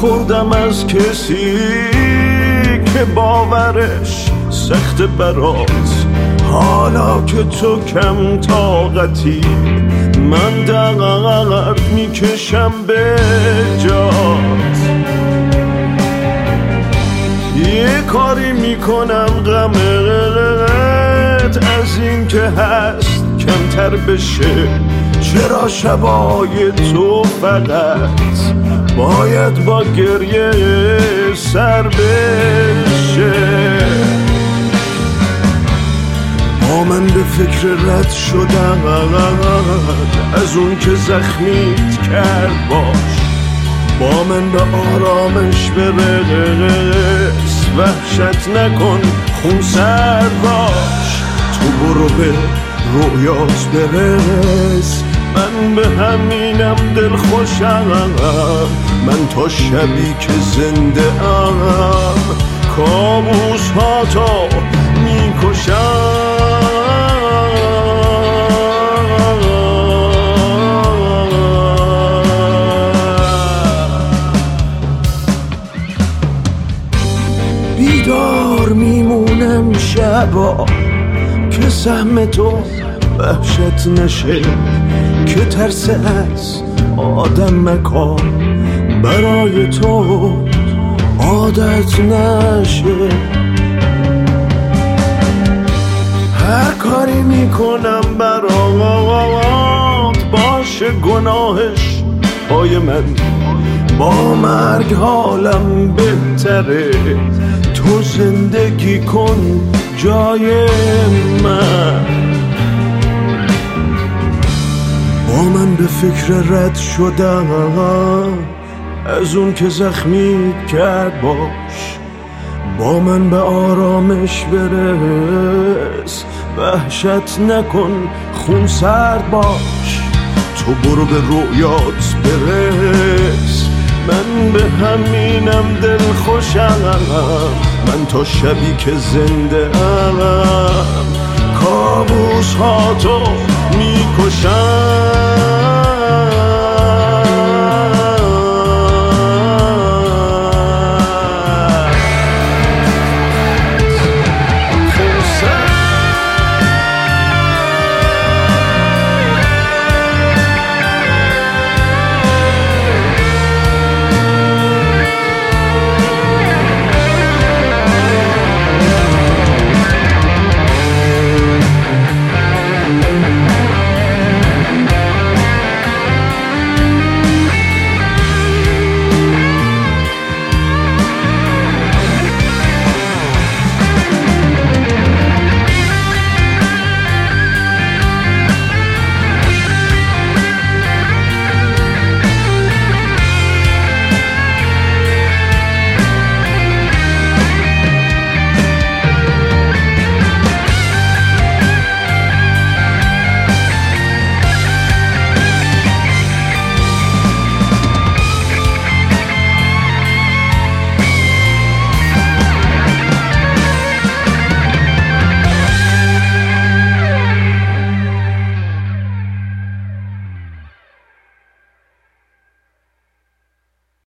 نخوردم از کسی که باورش سخت برات. حالا که تو کم طاقتی من درد میکشم به جات. یه کاری میکنم غمت از این که هست کمتر بشه. چرا شبای تو فقط باید با گریه سر بشه؟ با من به فکر رد شدن از اون که زخمیت کرد باش. با من به آرامش برس، وحشت نکن خون سر باش. تو برو به رویات برس، من به همینم دل خوشم. من تا شبی که زنده ام کابوس ها تا میکشم. بیدار میمونم شبا که سهم تو وحشت نشه، که ترس از آدم مکان برای تو عادت نشه. هر کاری میکنم برات باشه گناهش پای من. با مرگ حالم بهتره، تو زندگی کن جای من. با من به فکر رد شدن از اون که زخمیت کرد باش. با من به آرامش برس، وحشت نکن خون سرد باش. تو برو به رویات برس، من به همینم دل خوشم. من تا شبی که زنده ام کابوس ها تو میکشم.